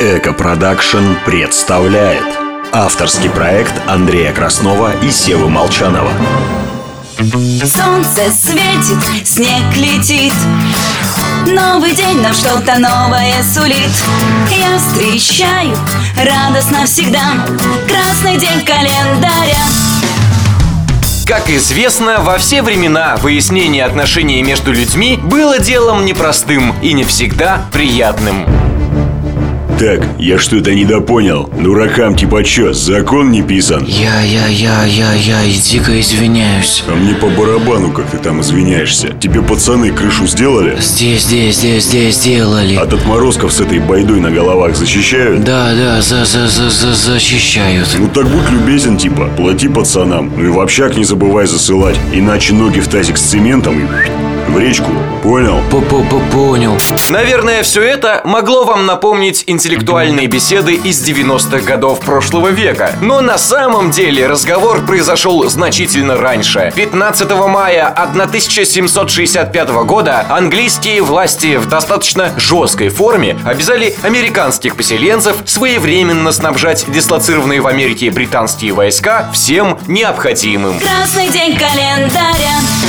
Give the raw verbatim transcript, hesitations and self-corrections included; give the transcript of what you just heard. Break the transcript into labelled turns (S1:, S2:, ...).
S1: Эко-продакшн представляет авторский проект Андрея Краснова и Севы Молчанова.
S2: Солнце светит, снег летит, новый день нам что-то новое сулит. Я встречаю радостно всегда красный день календаря.
S3: Как известно, во все времена выяснение отношений между людьми было делом непростым и не всегда приятным.
S4: Так, я что-то недопонял. Дуракам типа чё, закон не писан?
S5: Я, я, я, я, я, и дико извиняюсь.
S4: А мне по барабану, как ты там извиняешься. Тебе пацаны крышу сделали?
S5: Здесь, здесь, здесь, здесь сделали.
S4: От отморозков с этой байдой на головах защищают?
S5: Да, да, за, за, за, за, защищают.
S4: Ну так будь любезен, типа, плати пацанам. Ну и в общак не забывай засылать. Иначе ноги в тазик с цементом и в речку, понял?
S5: Понял.
S3: Наверное, все это могло вам напомнить интеллектуальные беседы из девяностых годов прошлого века. Но на самом деле разговор произошел значительно раньше. пятнадцатого мая тысяча семьсот шестьдесят пятого года английские власти в достаточно жесткой форме обязали американских поселенцев своевременно снабжать дислоцированные в Америке британские войска всем необходимым.
S2: Красный день календаря.